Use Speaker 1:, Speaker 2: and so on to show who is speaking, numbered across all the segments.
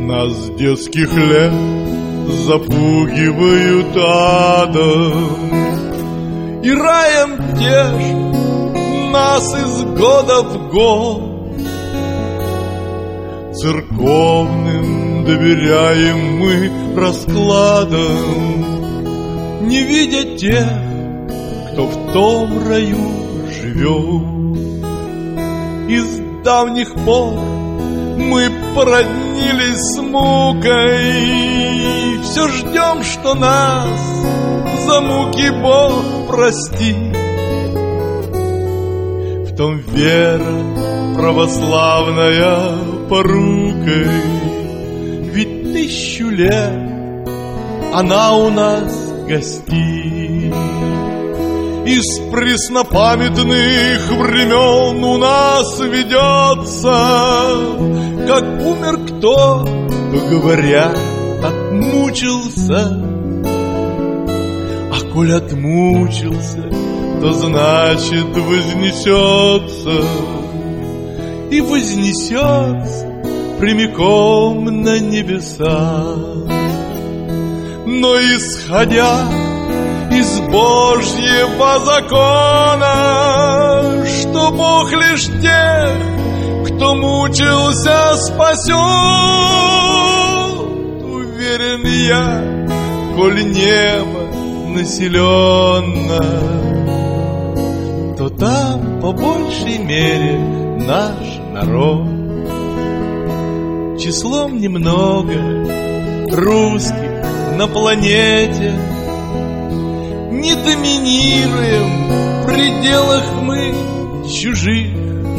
Speaker 1: Нас с детских лет запугивают адом и раем тешат нас из года в год. Церковным доверяем мы раскладам, не видя тех, кто в том раю живет. И с давних пор мы породнились с мукой, все ждем, что нас за муки Бог простит. В том вера православная порукой, ведь 1000 лет она у нас гостит. Из преснопамятных времен у нас ведется, как умер кто, то говорят, отмучился. А коль отмучился, то значит вознесется. И вознесется прямиком на небеса. Но исходя из Божьего закона, что Бог лишь тех, кто мучился, спасет, уверен я, коль небо населенно, то там по большей мере наш народ. Числом немного русских на планете, не доминируем в пределах мы чужих.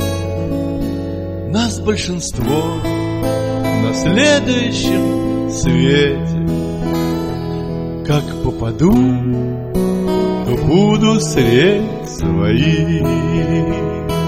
Speaker 1: Нас большинство на следующем свете. Как попаду, то буду средь своих.